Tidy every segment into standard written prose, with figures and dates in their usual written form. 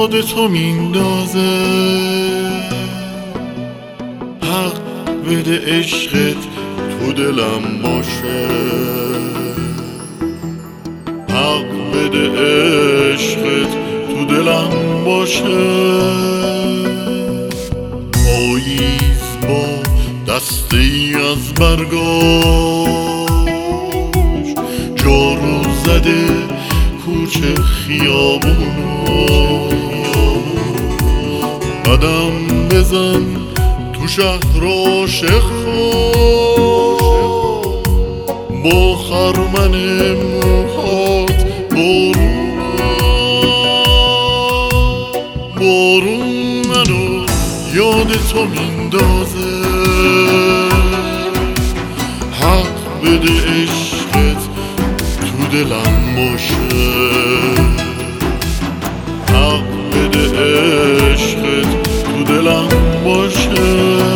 یاد تو میندازه. حق بده عشقت تو دلم باشه، حق بده عشقت تو دلم باشه. پاییز با دستی از برگاش جارو زده کوچه خیابونو. قدم بزن تو شهر عاشق با خرمن موهات بارون منو یاد تو میندازه. حق بده عشقت تو دلم باشه، حق بده عشقت تو دلم باشه.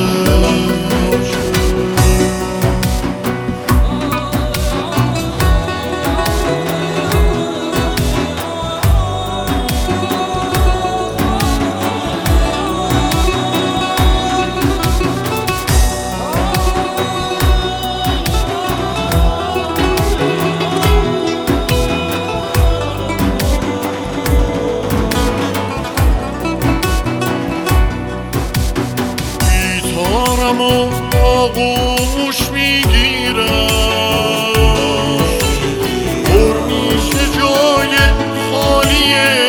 و آغوش میگیرم، پر میشه جای خالی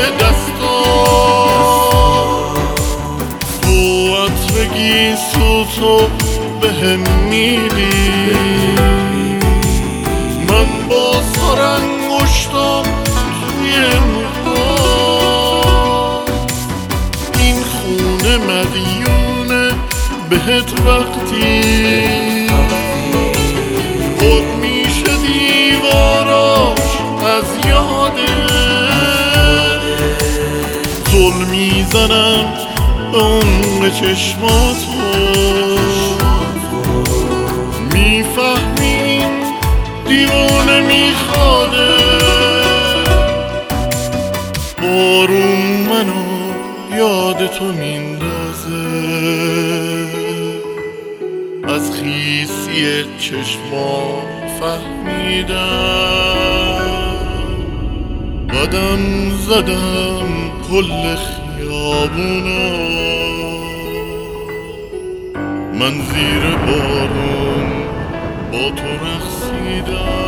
دستان. تو عطرگی تو بهم میدی، من با سر انگشتم توی موهام. این خونه مدیونه بهت وقتی خود میشه دیواراش از یاده. زل میزنم به عمق چشماتو، میفهمین دیوانه میخواده. بارون منو یاد تو میندازه، از خیسی چشمام فهمیدم. قدم زدم کل خیابونو، من زیر بارون با تو رقصیدم.